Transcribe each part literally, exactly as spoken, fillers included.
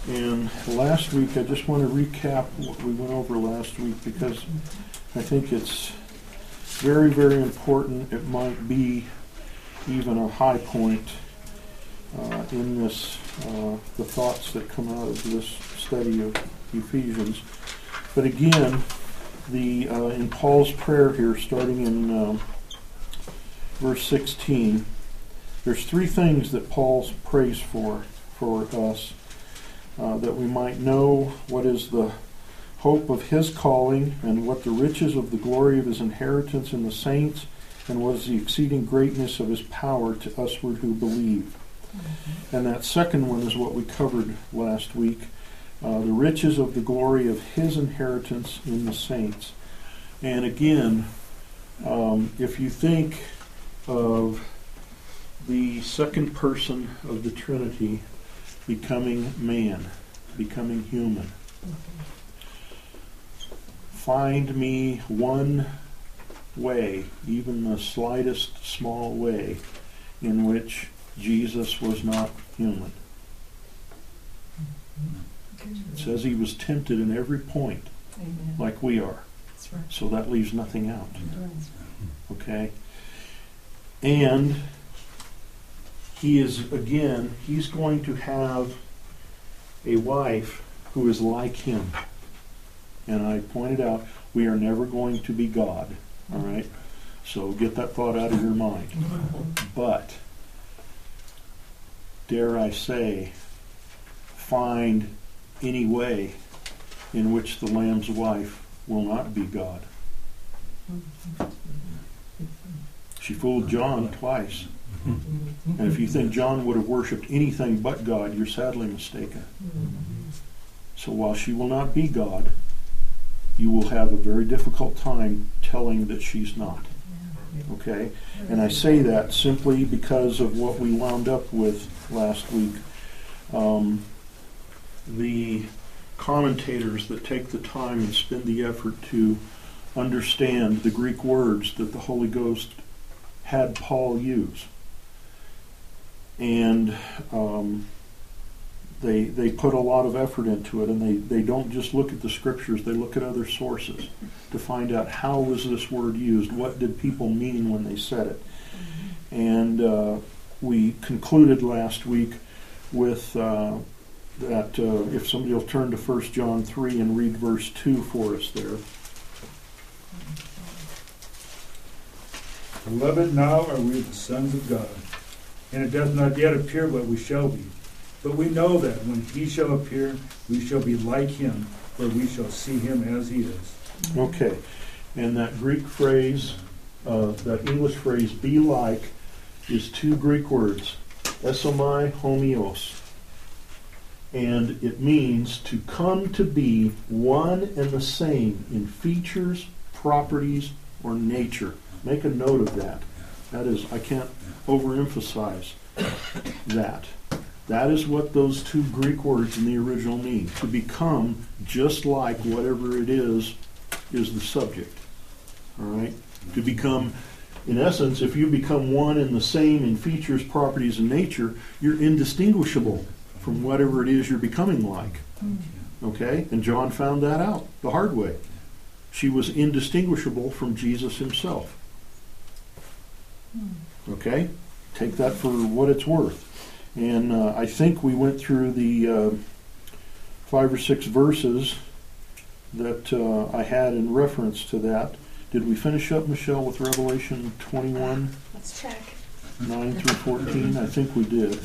And last week, I just want to recap what we went over last week because I think it's very, very important. It might be even a high point uh, in this, uh, the thoughts that come out of this study of Ephesians. But again, the uh, in Paul's prayer here, starting in um, verse sixteen, there's three things that Paul prays for for us. Uh, that we might know what is the hope of his calling and what the riches of the glory of his inheritance in the saints and what is the exceeding greatness of his power to usward who believe. Mm-hmm. And that second one is what we covered last week, uh, the riches of the glory of his inheritance in the saints. And again, um, if you think of the second person of the Trinity becoming man, becoming human. Find me one way, even the slightest small way, in which Jesus was not human. It says he was tempted in every point, Amen. Like we are. That's right. So that leaves nothing out. Okay? And he is, again, he's going to have a wife who is like him. And I pointed out, we are never going to be God. All right? So get that thought out of your mind. But, dare I say, find any way in which the Lamb's wife will not be God. She fooled John twice. And if you think John would have worshipped anything but God, you're sadly mistaken. So while she will not be God, you will have a very difficult time telling that she's not. Okay? And I say that simply because of what we wound up with last week. Um, the commentators that take the time and spend the effort to understand the Greek words that the Holy Ghost had Paul use. And um, they they put a lot of effort into it, and they, they don't just look at the scriptures, they look at other sources to find out how was this word used, what did people mean when they said it. And uh, we concluded last week with uh, that, uh, if somebody will turn to First John three and read verse two for us there. Beloved, now are we the sons of God, and it does not yet appear what we shall be. But we know that when he shall appear, we shall be like him, for we shall see him as he is. Okay. And that Greek phrase, uh, that English phrase, be like, is two Greek words, esomai homeos. And it means to come to be one and the same in features, properties, or nature. Make a note of that. That is, I can't overemphasize that. That is what those two Greek words in the original mean. To become just like whatever it is, is the subject. All right? To become, in essence, if you become one and the same in features, properties, and nature, you're indistinguishable from whatever it is you're becoming like. Okay? And John found that out the hard way. She was indistinguishable from Jesus himself. Okay? Take that for what it's worth. And uh, I think we went through the uh, five or six verses that uh, I had in reference to that. Did we finish up, Michelle, with Revelation twenty-one? Let's check. nine through fourteen? I think we did.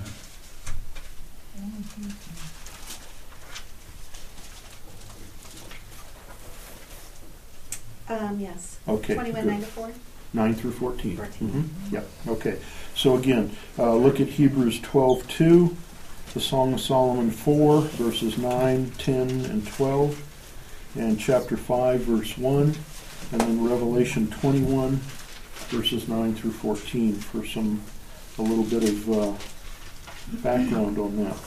Um, yes. Okay. twenty-one, good. nine to four. nine through fourteen. fourteen. Mm-hmm. Yep. Okay. So again, uh, look at Hebrews twelve two, the Song of Solomon four, verses nine, ten, and twelve, and chapter five, verse one, and then Revelation twenty-one, verses nine through fourteen for some, a little bit of uh, background on that.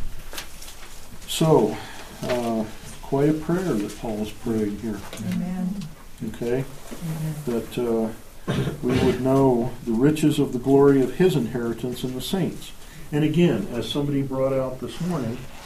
So, uh, quite a prayer that Paul is praying here. Amen. Okay? Amen. That uh, we would know the riches of the glory of his inheritance in the saints. And again, as somebody brought out this morning,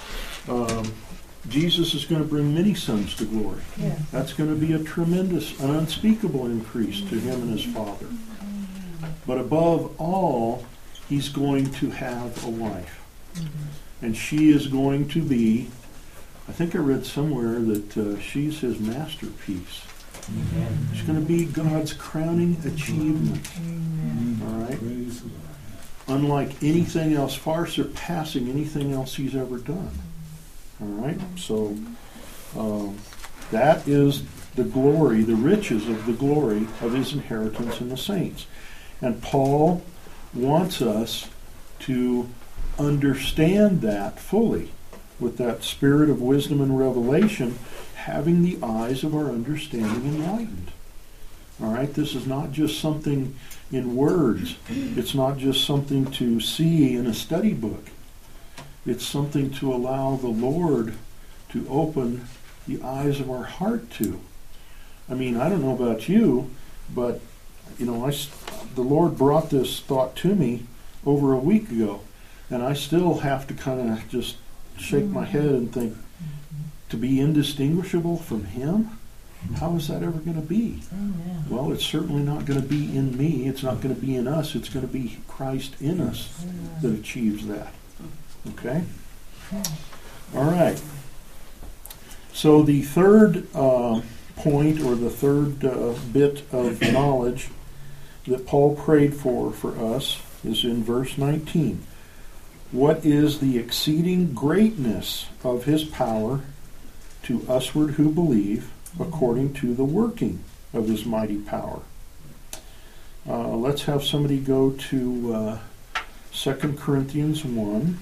Um, Jesus is going to bring many sons to glory. Yeah. That's going to be a tremendous, an unspeakable increase to him and his Father. But above all, he's going to have a wife. And she is going to be, I think I read somewhere that uh, she's his masterpiece. She's going to be God's crowning achievement. All right? Praise the Lord. Unlike anything else, far surpassing anything else he's ever done. All right? So um, that is the glory, the riches of the glory of his inheritance in the saints. And Paul wants us to understand that fully with that spirit of wisdom and revelation, having the eyes of our understanding enlightened. All right? This is not just something in words. It's not just something to see in a study book. It's something to allow the Lord to open the eyes of our heart to. I mean, I don't know about you, but, you know, I, the Lord brought this thought to me over a week ago, and I still have to kind of just shake my head and think, to be indistinguishable from him? How is that ever going to be? Amen. Well, it's certainly not going to be in me. It's not going to be in us. It's going to be Christ in us that achieves that. Okay? All right. So the third uh, point, or the third uh, bit of knowledge that Paul prayed for for us is in verse nineteen. What is the exceeding greatness of his power to usward who believe, according to the working of his mighty power? Uh, let's have somebody go to uh, Second Corinthians one,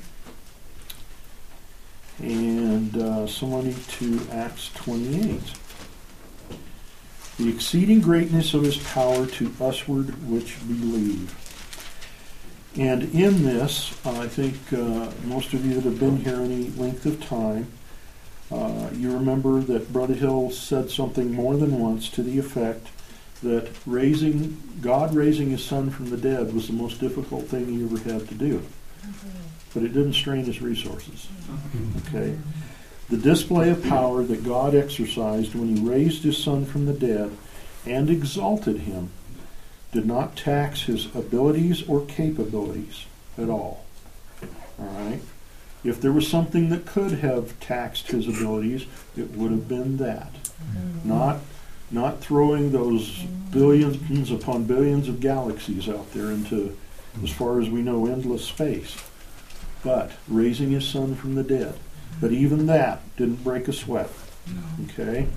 and uh, somebody to Acts twenty-eight. The exceeding greatness of his power to usward which believe. And in this, uh, I think uh, most of you that have been here any length of time, uh, you remember that Brother Hill said something more than once to the effect that raising God raising his son from the dead was the most difficult thing he ever had to do. But it didn't strain his resources. Okay? The display of power that God exercised when he raised his son from the dead and exalted him did not tax his abilities or capabilities at all. All right? If there was something that could have taxed his abilities, it would have been that. Not not throwing those billions upon billions of galaxies out there into, as far as we know, endless space. But raising his son from the dead. But even that didn't break a sweat. Okay?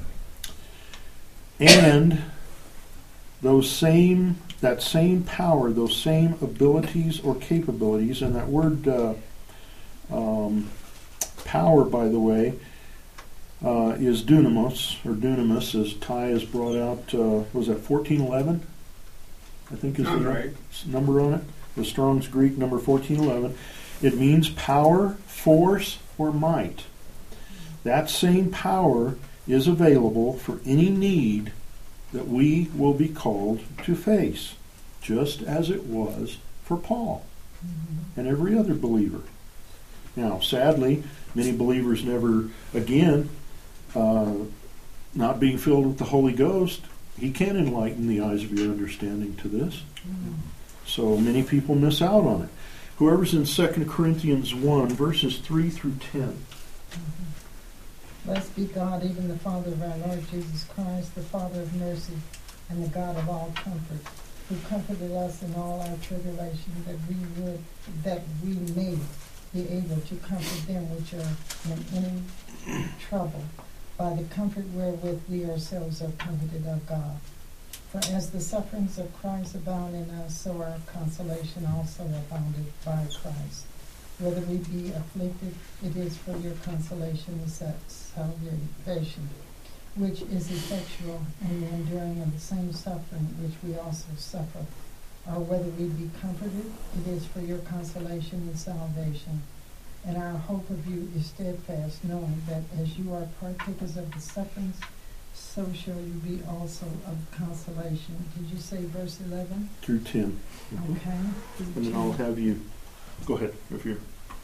And those same, that same power, those same abilities or capabilities, and that word uh, um, power, by the way, uh, is dunamos, or dunamis, as Ty has brought out, uh, was that fourteen eleven? I think is the right. number on it. The Strong's Greek number fourteen eleven. It means power, force, or might. That same power is available for any need that we will be called to face, just as it was for Paul and every other believer. Now, sadly, many believers never, again, uh, not being filled with the Holy Ghost, he can enlighten the eyes of your understanding to this. So many people miss out on it. Whoever's in Second Corinthians one, verses three through ten. Blessed be God, even the Father of our Lord Jesus Christ, the Father of mercy, and the God of all comfort, who comforted us in all our tribulation, that we would, that we may be able to comfort them which are in any trouble, by the comfort wherewith we ourselves are comforted of God. For as the sufferings of Christ abound in us, so our consolation also abounded by Christ. Whether we be afflicted, it is for your consolation and salvation, which is effectual in the enduring of the same suffering which we also suffer. Or whether we be comforted, it is for your consolation and salvation. And our hope of you is steadfast, knowing that as you are partakers of the sufferings, so shall you be also of consolation. Did you say verse eleven? Through ten. Okay. And then I'll have you, go ahead, if you're...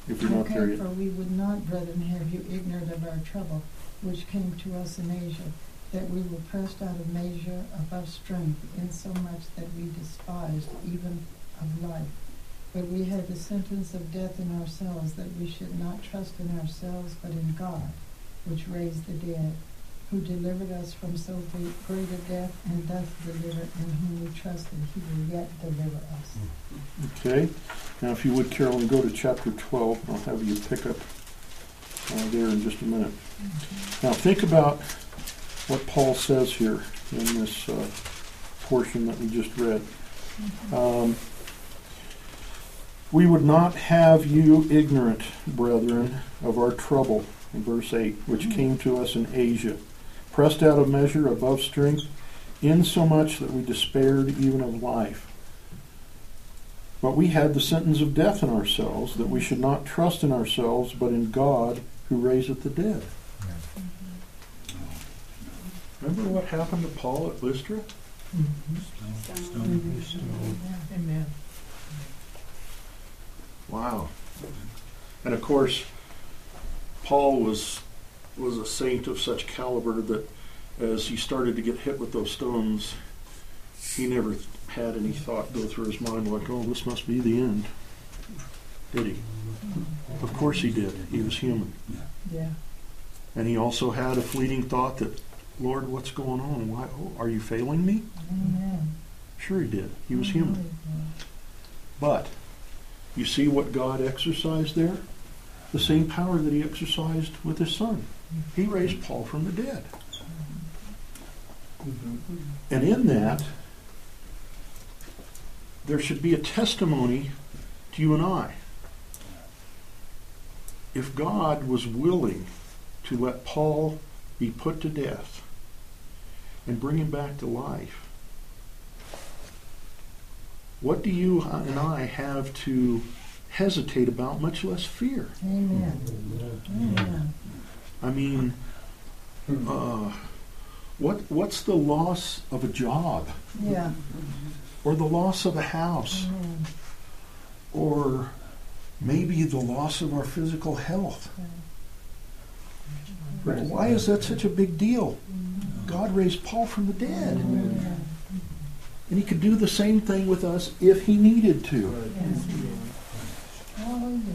if you're not there Okay, yet. for we would not, brethren, have you ignorant of our trouble, which came to us in Asia, that we were pressed out of measure above strength, insomuch that we despised even of life. But we had the sentence of death in ourselves, that we should not trust in ourselves, but in God, which raised the dead, who delivered us from so great great a death, and doth deliver, in whom we trusted, he will yet deliver us. Okay. Now, if you would, Carolyn, go to chapter twelve. I'll have you pick up uh, there in just a minute. Now, think about what Paul says here in this uh, portion that we just read. Um, we would not have you ignorant, brethren, of our trouble, in verse eight, which came to us in Asia, pressed out of measure, above strength, insomuch that we despaired even of life. But we had the sentence of death in ourselves, that we should not trust in ourselves, but in God, who raiseth the dead. Remember what happened to Paul at Lystra? Amen. Wow. And of course, Paul was was a saint of such caliber that as he started to get hit with those stones, he never had any thought go through his mind like, oh, this must be the end. Did he? Of course he did. He was human. Yeah. And he also had a fleeting thought that, Lord, what's going on? Why, oh, are you failing me? Amen. Sure he did. He was human. But you see what God exercised there? The same power that he exercised with his son. He raised Paul from the dead. And in that, there should be a testimony to you and I. If God was willing to let Paul be put to death and bring him back to life, what do you and I have to hesitate about, much less fear? Amen. Amen. I mean, uh, what what's the loss of a job, Yeah. or the loss of a house, Amen. or maybe the loss of our physical health? Why is that such a big deal? God raised Paul from the dead. Amen. And he could do the same thing with us if he needed to. Hallelujah.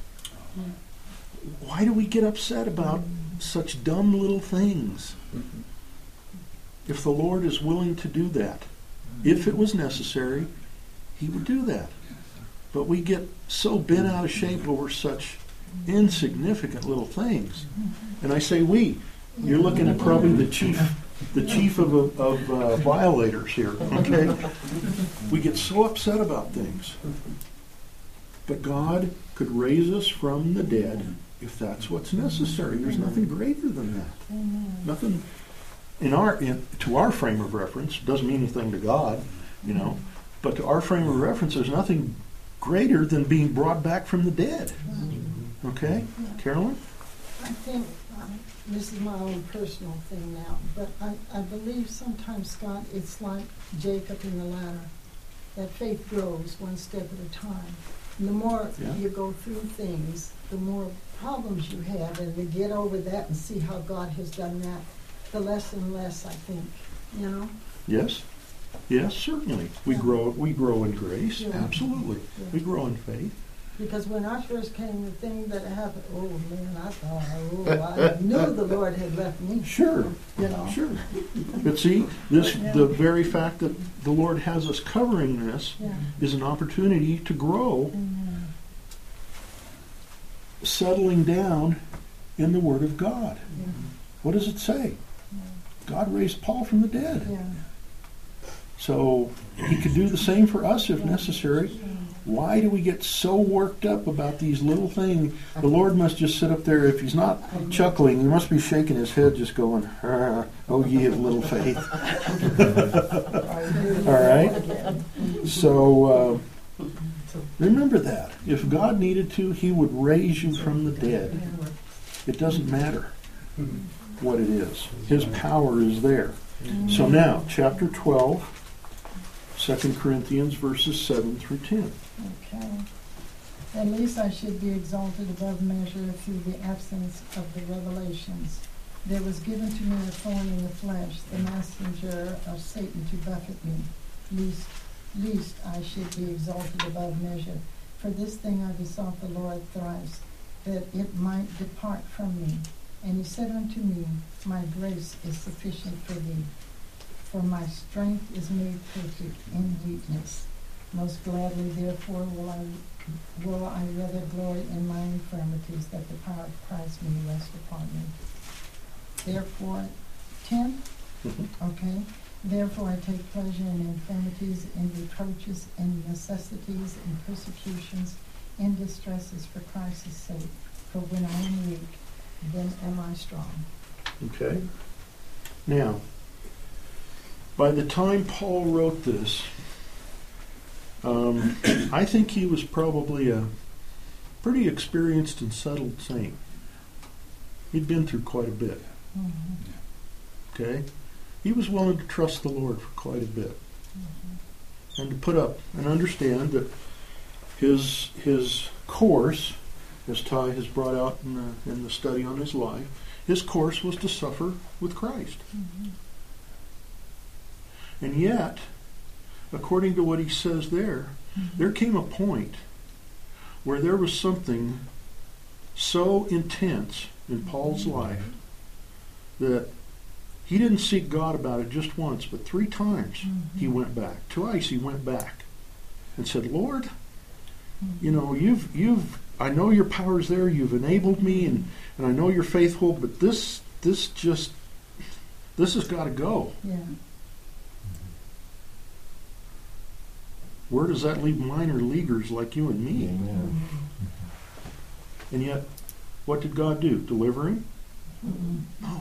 Why do we get upset about such dumb little things? If the Lord is willing to do that, if it was necessary, he would do that. But we get so bent out of shape over such insignificant little things. And I say we. You're looking at probably the chief the chief of, of uh, violators here, okay? We get so upset about things. But God could raise us from the dead if that's what's necessary. There's nothing greater than that. Amen. Nothing in our in, to our frame of reference, doesn't mean anything to God, you know, but to our frame of reference, there's nothing greater than being brought back from the dead. Okay? Carolyn? I think um, this is my own personal thing now, but I, I believe sometimes, Scott, it's like Jacob in the ladder, that faith grows one step at a time. And the more Yeah. you go through things, the more problems you have, and to get over that and see how God has done that, the less and less, I think, you know? Yes? Yes, certainly. We Yeah. grow we grow in grace. Yeah. Absolutely. Yeah. We grow in faith. Because when I first came, the thing that happened, oh man, I thought, oh, I knew the Lord had left me. Sure. You know? Sure. But see, this Yeah. the very fact that the Lord has us covering this Yeah. is an opportunity to grow, Amen. settling down in the Word of God. Yeah. What does it say? God raised Paul from the dead. Yeah. So he could do the same for us if necessary. Why do we get so worked up about these little things? The Lord must just sit up there. If he's not chuckling, he must be shaking his head, just going, "Ah, oh, ye of little faith." All right? So uh, remember that. If God needed to, he would raise you from the dead. It doesn't matter what it is. His power is there. So now, chapter twelve, Second Corinthians, verses seven through ten. Okay. At least I should be exalted above measure through the absence of the revelations. There was given to me a thorn in the flesh, the messenger of Satan to buffet me, least, least I should be exalted above measure. For this thing I besought the Lord thrice, that it might depart from me. And he said unto me, My grace is sufficient for thee, for my strength is made perfect in weakness. Most gladly, therefore, will I will I rather glory in my infirmities, that the power of Christ may rest upon me. Therefore, ten, Mhm. okay. Therefore, I take pleasure in infirmities, in reproaches, in necessities, in persecutions, in distresses for Christ's sake. For when I am weak, then am I strong. Okay. Now, by the time Paul wrote this, um, I think he was probably a pretty experienced and settled saint. He'd been through quite a bit. Mm-hmm. Okay? He was willing to trust the Lord for quite a bit. Mm-hmm. And to put up and understand that his his course, as Ty has brought out in the, in the study on his life, his course was to suffer with Christ. Mm-hmm. And yet, according to what he says there, Mm-hmm. there came a point where there was something so intense in Paul's life that he didn't seek God about it just once, but three times Mm-hmm. he went back. Twice he went back and said, Lord, Mm-hmm. you know, you've you've I know your power's there, you've enabled me, and, and I know you're faithful, but this this just this has got to go. Yeah. Where does that leave minor leaguers like you and me? Amen. And yet, what did God do? Deliver him? Mm-hmm. No.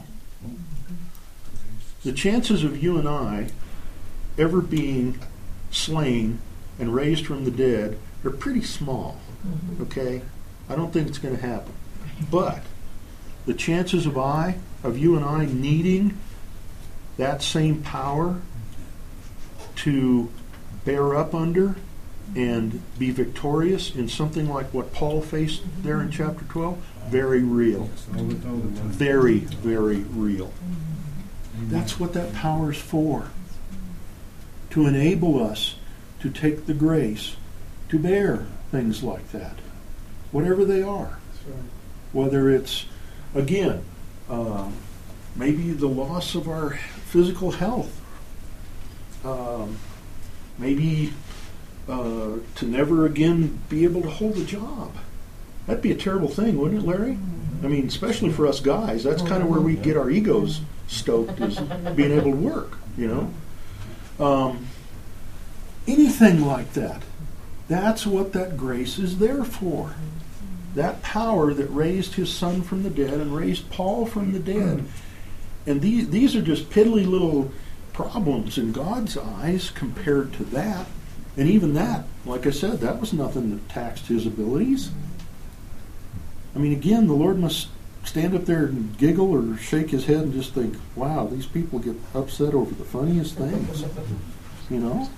The chances of you and I ever being slain and raised from the dead are pretty small. Mm-hmm. Okay? I don't think it's going to happen. But the chances of I, of you and I needing that same power to bear up under and be victorious in something like what Paul faced there in chapter twelve, very real. All the, all the time. Very, very real. That's what that power is for. To enable us to take the grace to bear things like that. Whatever they are. That's right. Whether it's, again, uh, maybe the loss of our physical health. Um, maybe uh, to never again be able to hold a job. That'd be a terrible thing, wouldn't it, Larry? I mean, especially for us guys. That's kind of where we get our egos stoked, is being able to work, you know? Um, anything like that. That's what that grace is there for. That power that raised his son from the dead and raised Paul from the dead. And these, these are just piddly little problems in God's eyes compared to that. And even that, like I said, that was nothing that taxed his abilities. I mean, again, the Lord must stand up there and giggle or shake his head and just think, wow, these people get upset over the funniest things. You know?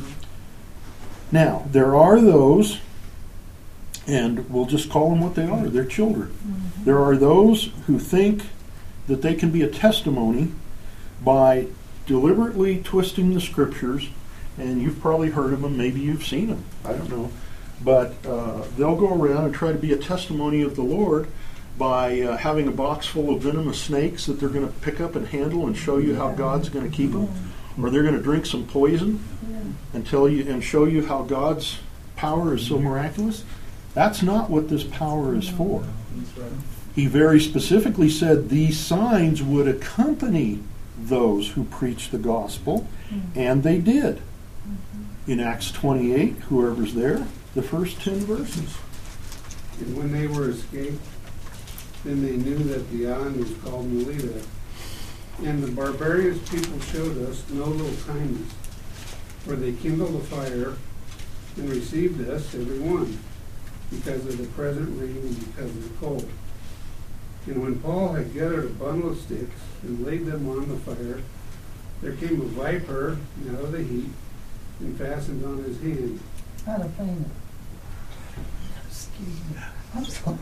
Now, there are those, and we'll just call them what they are, they're children. Mm-hmm. There are those who think that they can be a testimony by deliberately twisting the scriptures, and you've probably heard of them, maybe you've seen them, I don't know. But uh, they'll go around and try to be a testimony of the Lord by uh, having a box full of venomous snakes that they're going to pick up and handle and show you how God's going to keep them. Or they're going to drink some poison Yeah. and tell you and show you how God's power is so miraculous. That's not what this power is for. That's right. He very specifically said these signs would accompany those who preach the gospel, and they did. In Acts twenty-eight, whoever's there, the first ten verses. And when they were escaped, then they knew that the island was called Melita. And the barbarous people showed us no little kindness, for they kindled a fire and received us, every one, because of the present rain and because of the cold. And when Paul had gathered a bundle of sticks and laid them on the fire, there came a viper out of the heat and fastened on his hand. I'd have fainted. I'm sorry.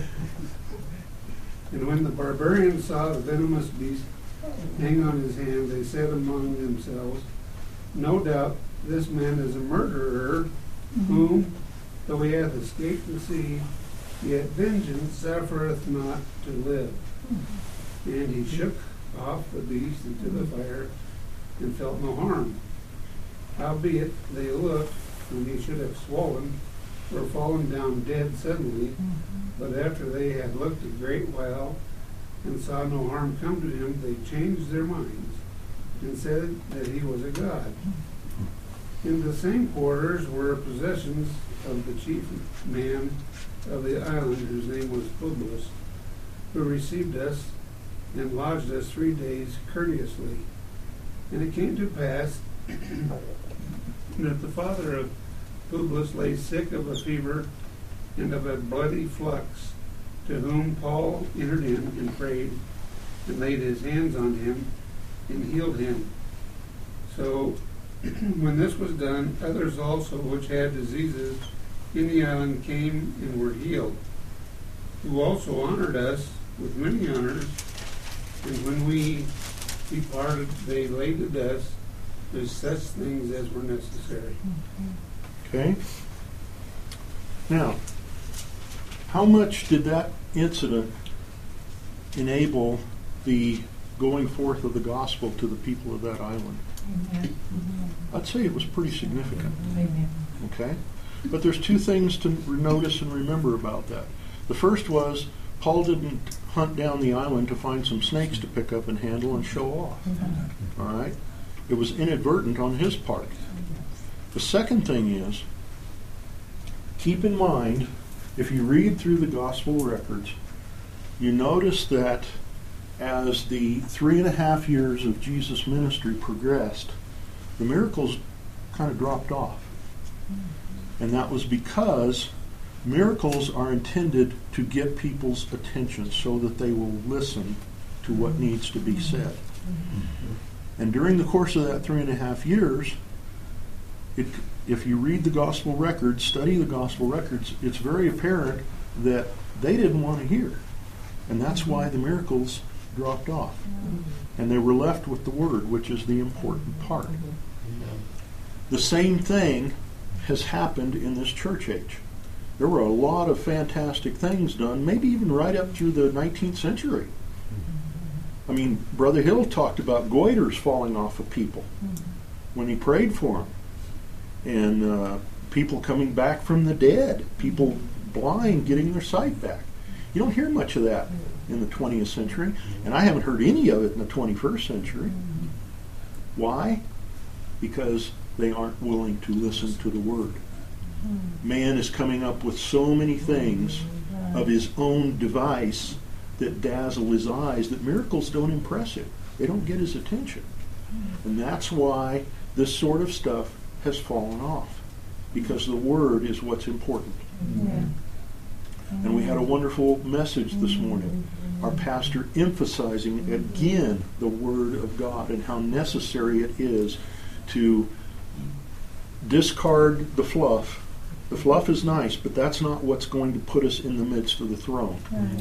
And when the barbarians saw the venomous beast hang on his hand, they said among themselves, no doubt this man is a murderer, whom, though he hath escaped the sea, yet vengeance suffereth not to live. And he shook off the beast into the fire, and felt no harm. Howbeit they looked, when he should have swollen, or fallen down dead suddenly, but after they had looked a great while, and saw no harm come to him, they changed their minds, and said that he was a god. In the same quarters were possessions of the chief man of the island, whose name was Publius, who received us and lodged us three days courteously. And it came to pass that the father of Publius lay sick of a fever and of a bloody flux, to whom Paul entered in and prayed, and laid his hands on him, and healed him. So when this was done, others also which had diseases in the island came and were healed, who also honored us with many honors. And when we departed, they laid us with such things as were necessary. Okay? Now, how much did that incident enable the going forth of the gospel to the people of that island? Amen. I'd say it was pretty significant. Amen. Okay? But there's two things to notice and remember about that. The first was Paul didn't hunt down the island to find some snakes to pick up and handle and show off. All right? It was inadvertent on his part. The second thing is, keep in mind, if you read through the gospel records, you notice that as the three and a half years of Jesus' ministry progressed, the miracles kind of dropped off. And that was because miracles are intended to get people's attention so that they will listen to what needs to be said. And during the course of that three and a half years, it, if you read the gospel records, study the gospel records, it's very apparent that they didn't want to hear. And that's why the miracles dropped off. And they were left with the word, which is the important part. The same thing has happened in this church age. There were a lot of fantastic things done, maybe even right up through the nineteenth century. I mean, Brother Hill talked about goiters falling off of people when he prayed for them. And uh, people coming back from the dead, people blind getting their sight back. You don't hear much of that in the twentieth century, and I haven't heard any of it in the twenty-first century. Why? Because they aren't willing to listen to the Word. Man is coming up with so many things of his own device that dazzle his eyes that miracles don't impress him. They don't get his attention. And that's why this sort of stuff has fallen off, because the Word is what's important. Yeah. And we had a wonderful message this morning. Our pastor emphasizing again the Word of God and how necessary it is to discard the fluff. The fluff is nice, but that's not what's going to put us in the midst of the throne.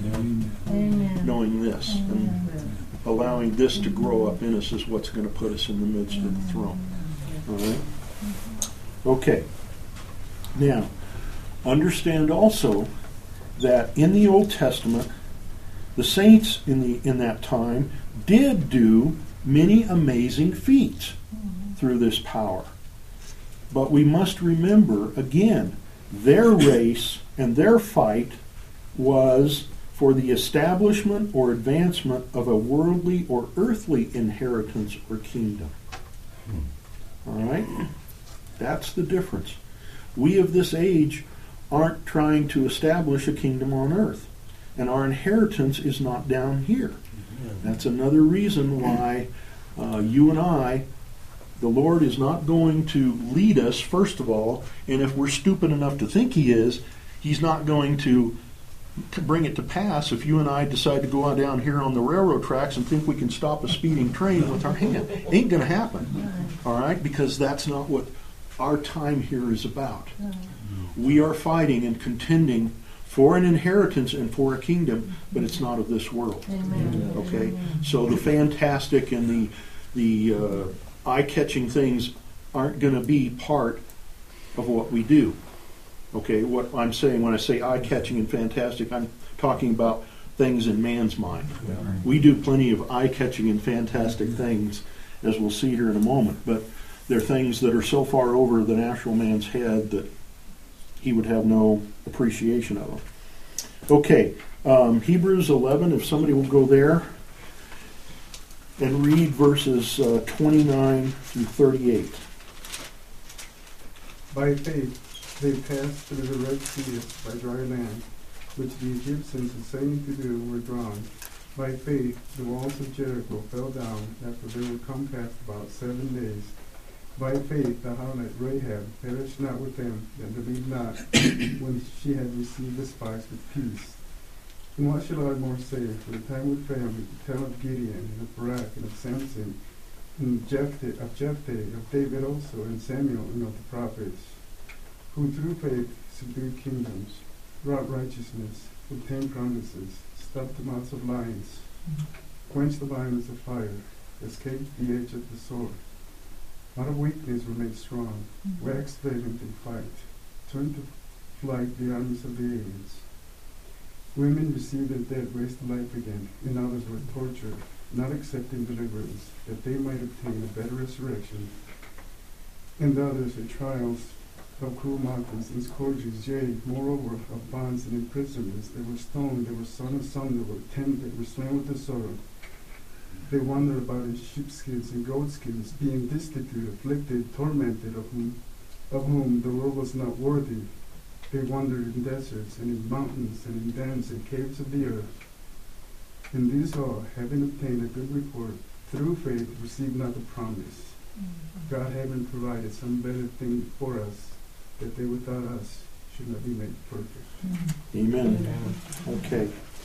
Amen. Knowing this and allowing this to grow up in us is what's going to put us in the midst of the throne. All right? Okay. Now, understand also that in the Old Testament, the saints in the in that time did do many amazing feats through this power. But we must remember, again, their race and their fight was for the establishment or advancement of a worldly or earthly inheritance or kingdom. All right? That's the difference. We of this age aren't trying to establish a kingdom on earth. And our inheritance is not down here. That's another reason why uh, you and I, the Lord is not going to lead us, first of all, and if we're stupid enough to think He is, He's not going to bring it to pass if you and I decide to go on down here on the railroad tracks and think we can stop a speeding train with our hand. Ain't going to happen. All right? Because that's not what our time here is about. We are fighting and contending for an inheritance and for a kingdom, but it's not of this world. Amen. Okay? Amen. So the fantastic and the, the uh, eye-catching things aren't going to be part of what we do. Okay, what I'm saying when I say eye-catching and fantastic, I'm talking about things in man's mind. We do plenty of eye-catching and fantastic things, as we'll see here in a moment, but they're things that are so far over the natural man's head that he would have no appreciation of them. Okay, um, Hebrews eleven, if somebody will go there and read verses uh, twenty-nine through thirty-eight. By faith they passed through the Red Sea by dry land, which the Egyptians essaying to do were drawn. By faith the walls of Jericho fell down after they were compassed about seven days. By faith the harlot Rahab perished not with them that believed not, when she had received the spies with peace. And what shall I more say? For the time would fail me to tell of Gideon, and of Barak, and of Samson, and Jephthah, of Jephthah, of David also, and Samuel, and of the prophets, who through faith subdued kingdoms, wrought righteousness, obtained promises, stopped the mouths of lions, quenched the violence of fire, escaped the edge of the sword. Out of weakness were made strong, waxed valiant in fight, turned to flight the armies of the aliens. Women received their dead raised to life again, and others were tortured, not accepting deliverance, that they might obtain a better resurrection. And others at trials of cruel mountains and scourges, yea, moreover, of bonds and imprisonments. They were stoned, they were sawn asunder, were tended, were slain with the sword. They wandered about in sheepskins and goatskins, being destitute, afflicted, tormented, of whom, of whom the world was not worthy. They wandered in deserts and in mountains and in dens and caves of the earth. And these all, having obtained a good report, through faith received not the promise, God having provided some better thing for us, that they without us should not be made perfect. Amen. Okay.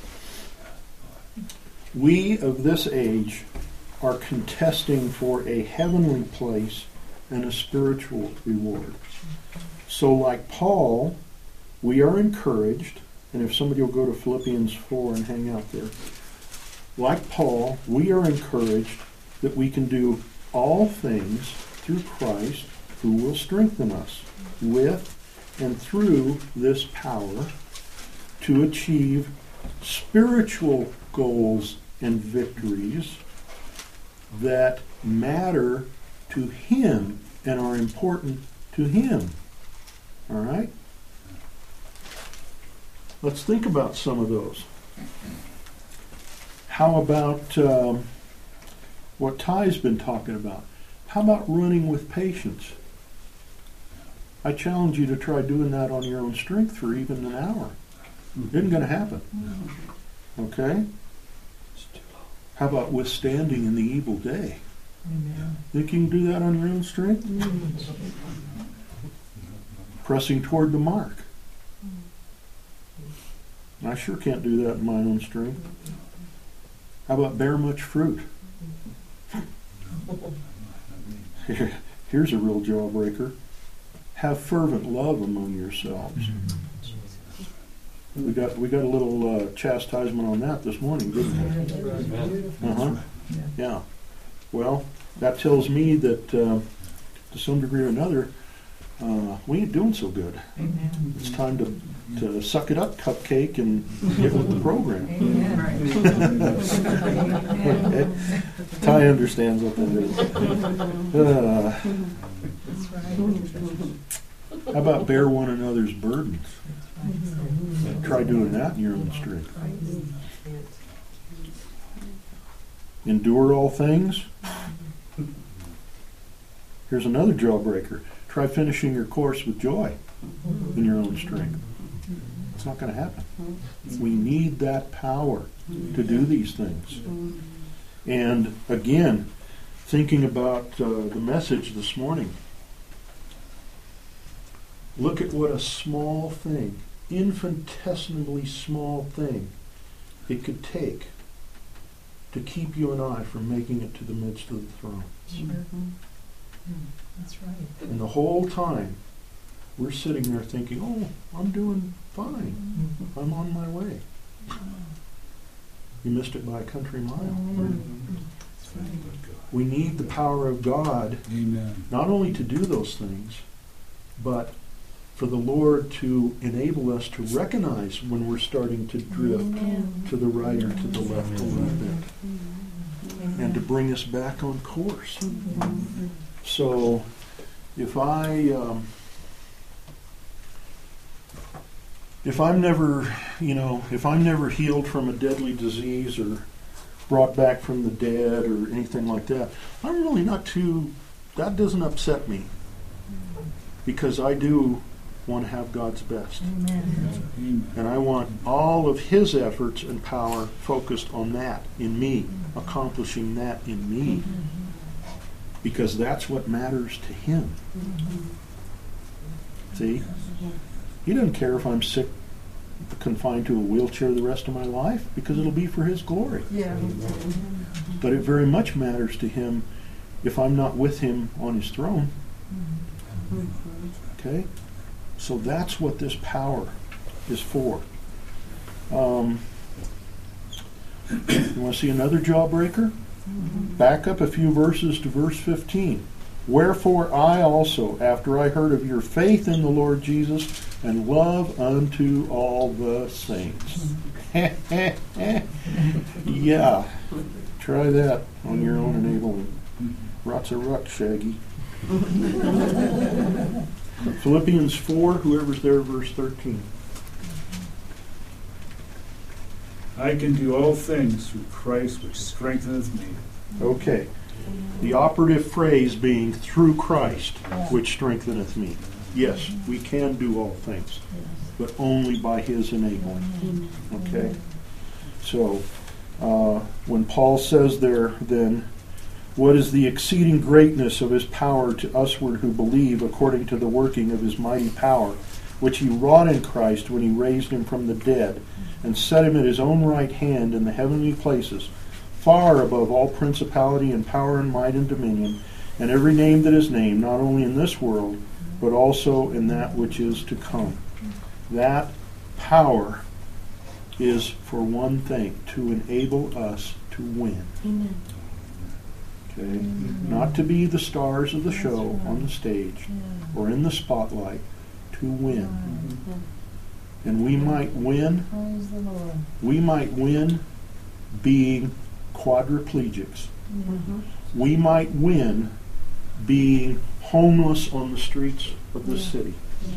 We of this age are contesting for a heavenly place and a spiritual reward. So like Paul, we are encouraged, and if somebody will go to Philippians four and hang out there. Like Paul, we are encouraged that we can do all things through Christ who will strengthen us with and through this power to achieve spiritual goals and victories that matter to Him and are important to Him. All right? Let's think about some of those. How about um, what Ty's been talking about? How about running with patience? I challenge you to try doing that on your own strength for even an hour. It isn't going to happen. Okay? How about withstanding in the evil day? Amen. Think you can do that on your own strength? Pressing toward the mark. I sure can't do that in my own strength. How about bear much fruit? Here, here's a real jawbreaker. Have fervent love among yourselves. We got we got a little uh, chastisement on that this morning, didn't we? Uh-huh. Yeah. Well, that tells me that uh, to some degree or another, uh, we ain't doing so good. Amen. It's time to, to suck it up, cupcake, and get with the program. Amen. Ty understands what that is. Uh, That's right. how about bear one another's burdens? Try doing that in your own strength. Endure all things. Here's another jawbreaker. Try finishing your course with joy in your own strength. It's not going to happen. We need that power to do these things. And again, thinking about uh, the message this morning, look at what a small thing, infinitesimally small thing, it could take to keep you and I from making it to the midst of the throne. Sure. That's right. And the whole time, we're sitting there thinking, oh, I'm doing fine. I'm on my way. You missed it by a country mile. We need the power of God, Amen. not only to do those things, but for the Lord to enable us to recognize when we're starting to drift to the right or to the left a little bit, and to bring us back on course. So, if I, um, if I'm never, you know, if I'm never healed from a deadly disease or brought back from the dead or anything like that, I'm really not too, that doesn't upset me. Because I do want to have God's best. Amen. And I want all of His efforts and power focused on that in me, accomplishing that in me. Because that's what matters to Him. See? He doesn't care if I'm sick, confined to a wheelchair the rest of my life, because it'll be for His glory. Yeah. But it very much matters to Him if I'm not with Him on His throne. Okay? So that's what this power is for. Um, you want to see another jawbreaker? Back up a few verses to verse fifteen. Wherefore I also, after I heard of your faith in the Lord Jesus and love unto all the saints. Yeah. Try that on your own enablement. Rots a rut, Shaggy. Philippians four, whoever's there, verse thirteen. I can do all things through Christ which strengtheneth me. Okay. The operative phrase being through Christ, which strengtheneth me. Yes, we can do all things, but only by His enabling. Okay? So, uh, when Paul says there, then, what is the exceeding greatness of His power to usward who believe, according to the working of His mighty power, which He wrought in Christ when He raised Him from the dead, and set Him at His own right hand in the heavenly places, far above all principality and power and might and dominion, and every name that is named, not only in this world, but also in that which is to come. That power is for one thing, to enable us to win. Amen. Okay? Not to be the stars of the show on the stage or in the spotlight, to win. And we might win, Praise the Lord. we might win being quadriplegics. Mm-hmm. We might win being homeless on the streets of this city.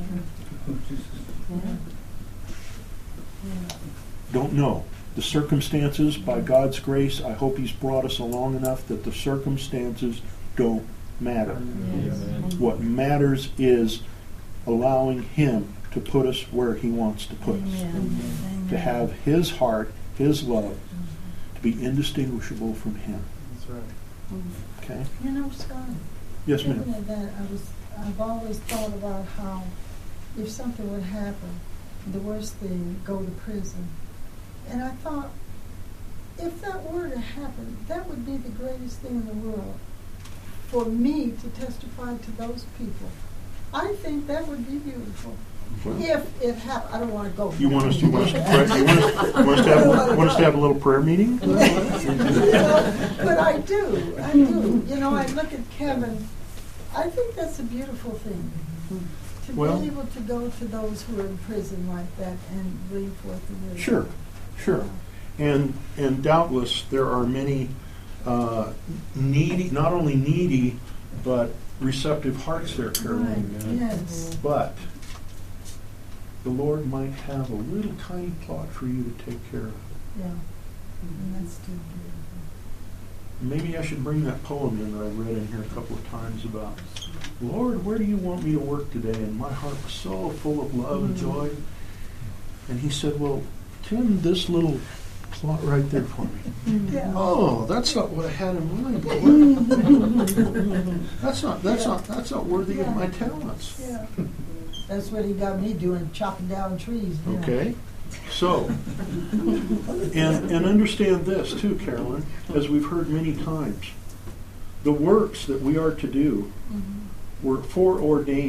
Don't know. The circumstances, by God's grace, I hope He's brought us along enough that the circumstances don't matter. Yes. What matters is allowing Him to put us where He wants to put us. Amen. To have His heart, His love, to be indistinguishable from Him. That's right. Okay? You know, Scott, Yes, thinking ma'am. of that, I was, I've always thought about how if something would happen, the worst thing, go to prison. And I thought, if that were to happen, that would be the greatest thing in the world for me to testify to those people. I think that would be beautiful. Well, If it happened, I don't want to go. you want us, you want us to pray? You want us, you want us to have, want us to have a little prayer meeting? You know, but I do, I do. You know, I look at Kevin, I think that's a beautiful thing. To Well- be able to go to those who are in prison like that and bring forth the word. Sure, sure. And and doubtless there are many uh, needy, not only needy, but receptive hearts there, Right, Caroline. yes. But the Lord might have a little tiny plot for you to take care of. Yeah, and that's too beautiful. Maybe I should bring that poem in that I read in here a couple of times about, Lord, where do you want me to work today? And my heart was so full of love and joy. And He said, well, Tim, this little plot right there for me. Yeah. Oh, that's not what I had in mind, Lord. That's not that's not that's not worthy of my talents. Yeah. That's what He got me doing, chopping down trees. you know. Okay? So, and and understand this too, Carolyn, as we've heard many times, the works that we are to do Mhm. were foreordained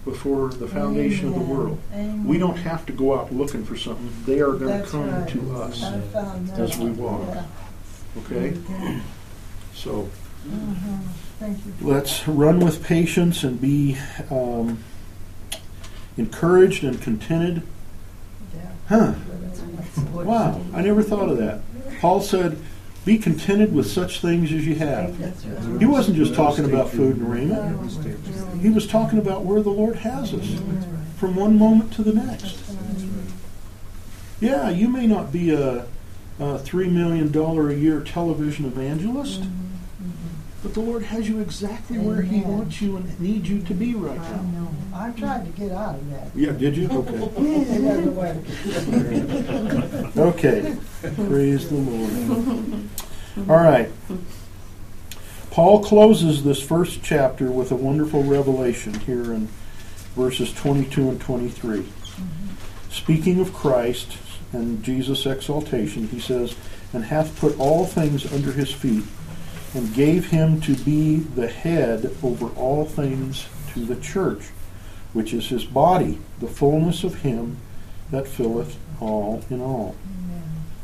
before the foundation of the Amen. world. Amen. We don't have to go out looking for something. They are going to That's come right. to us. I found that as we out. walk. Yeah. Okay? Okay. So Mhm. Thank you. let's run with patience and be um, encouraged and contented. Yeah. Huh. That's what- Wow, I never thought of that. Paul said, be contented with such things as you have. That's right. He wasn't just talking about food and raiment. No, He was talking about where the Lord has us from one moment to the next. that's right. Yeah, you may not be a, a three million dollars a year television evangelist, Mhm. but the Lord has you exactly where He Amen. wants you and needs you to be right I now. know. I tried to get out of that. Yeah, did you? Okay. It doesn't work. Okay. Praise the Lord. All right. Paul closes this first chapter with a wonderful revelation here in verses twenty-two and twenty-three. Speaking of Christ and Jesus' exaltation, he says, and hath put all things under his feet, and gave him to be the head over all things to the church, which is his body, the fullness of him that filleth all in all. Amen.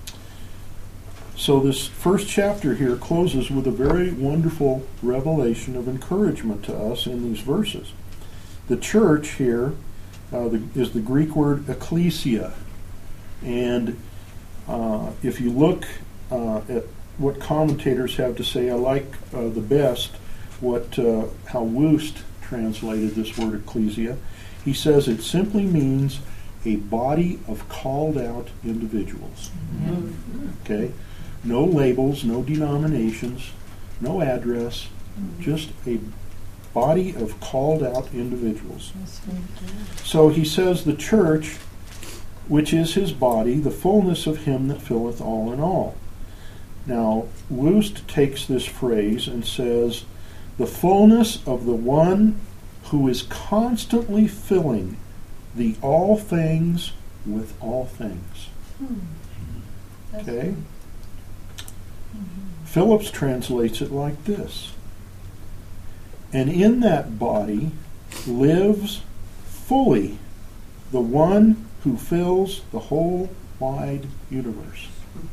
So this first chapter here closes with a very wonderful revelation of encouragement to us in these verses. The church here uh, the, is the Greek word ecclesia. And uh, if you look uh, at what commentators have to say, I like uh, the best what uh, how Woost translated this word ecclesia. He says it simply means a body of called out individuals. Okay? No labels, no denominations, no address, just a body of called out individuals. That's very good. So he says the church, which is his body, the fullness of him that filleth all in all. Now, Woost takes this phrase and says, the fullness of the one who is constantly filling the all things with all things. Hmm. That's Okay? good. Phillips translates it like this. And in that body lives fully the one who fills the whole wide universe.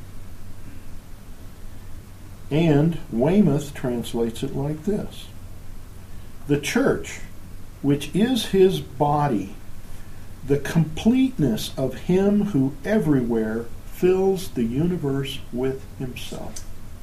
And Weymouth translates it like this. The church, which is his body, the completeness of him who everywhere fills the universe with himself.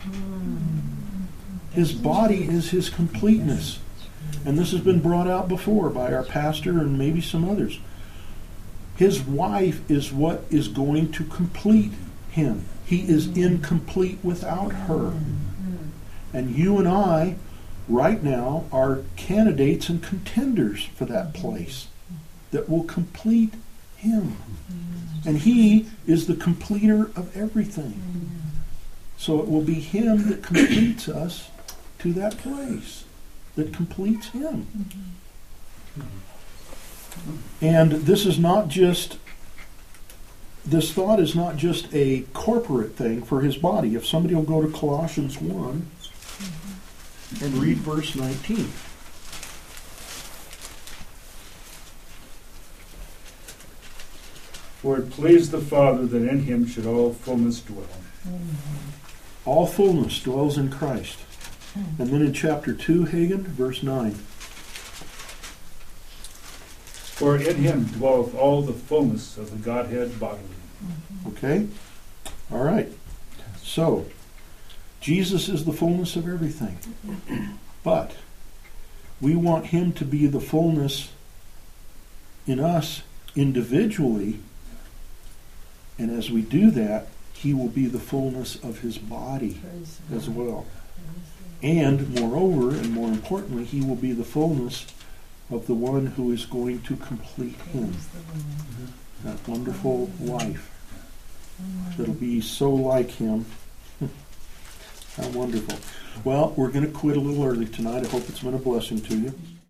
His body is his completeness. And this has been brought out before by our pastor and maybe some others. His wife is what is going to complete him. He is incomplete without her. And you and I, right now, are candidates and contenders for that place that will complete him. And he is the completer of everything. So it will be him that completes us to that place, that completes him. And this is not just, this thought is not just a corporate thing for his body. If somebody will go to Colossians one and read verse nineteen. For it pleased the Father that in him should all fullness dwell. All fullness dwells in Christ. And then in chapter two, Hagen, verse nine. For in him dwelleth all the fullness of the Godhead bodily. Okay? All right. So, Jesus is the fullness of everything. But we want him to be the fullness in us individually. And as we do that, he will be the fullness of his body Praise as God. well. Praise And moreover, and more importantly, he will be the fullness of the one who is going to complete God. him. Praise the Lord. That wonderful wife Amen. that'll be so like him. How wonderful. Well, we're going to quit a little early tonight. I hope it's been a blessing to you.